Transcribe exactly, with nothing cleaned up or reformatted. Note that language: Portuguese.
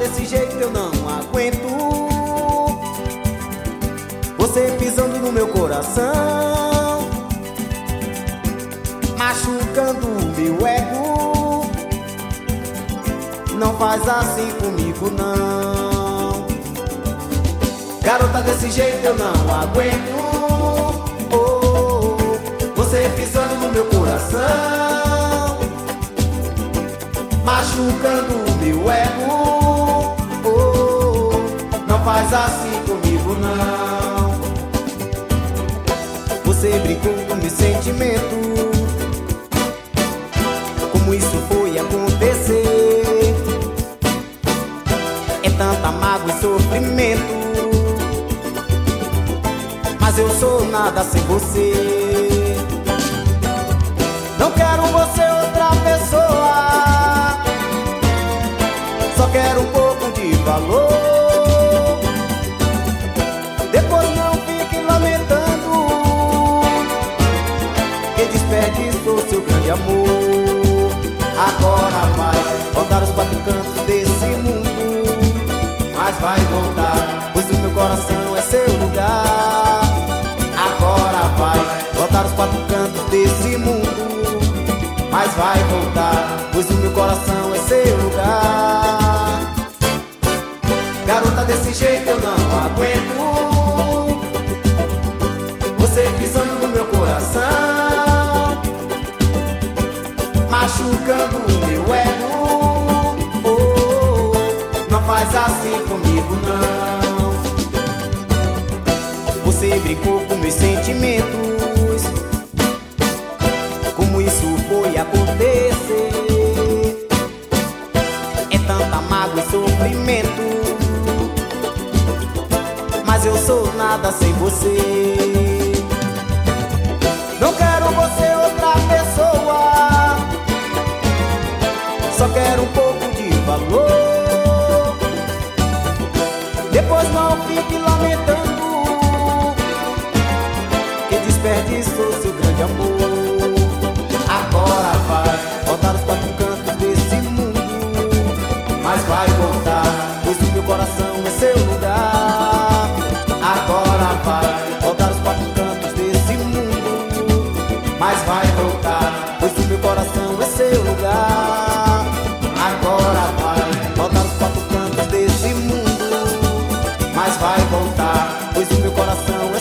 desse jeito eu não aguento. Você pisando no meu coração, machucando o meu ego. Não faz assim comigo não. Garota, desse jeito eu não aguento. Oh, oh, oh. Você pisando no meu coração, machucando o meu ego. Oh, oh. Não faz assim comigo não. Você brincou com meu sentimento. Como isso foi acontecer? É tanta mágoa e sofrimento, mas eu sou nada sem você. Não quero você outra pessoa, só quero um pouco de valor. Depois não fique lamentando que desperdiçou seu grande amor. Agora vai voltar os quatro cantos desse mundo, mas vai voltar, pois o meu coração é seu lugar. Agora vai voltar os quatro cantos desse mundo, mas vai voltar, pois o meu coração é seu lugar. Garota, desse jeito eu não aguento. Você pisando no meu coração, machucando o meu ego. Oh, oh, oh. Não faz assim comigo não. Você brincou com meus sentimentos. Como isso foi acontecer? É tanta mágoa e sofrimento, mas eu sou nada sem você. Não quero você outra pessoa, só quero um pouco de valor. Depois não fique lamentando que desperdiçou seu grande amor. Agora vai voltar os quatro cantos desse mundo, mas vai voltar, pois o meu coração é seu lugar. Agora vai voltar os quatro cantos desse mundo, mas vai voltar, pois o meu coração é seu lugar. Agora vai voltar os quatro cantos desse mundo, mas vai voltar, pois o meu coração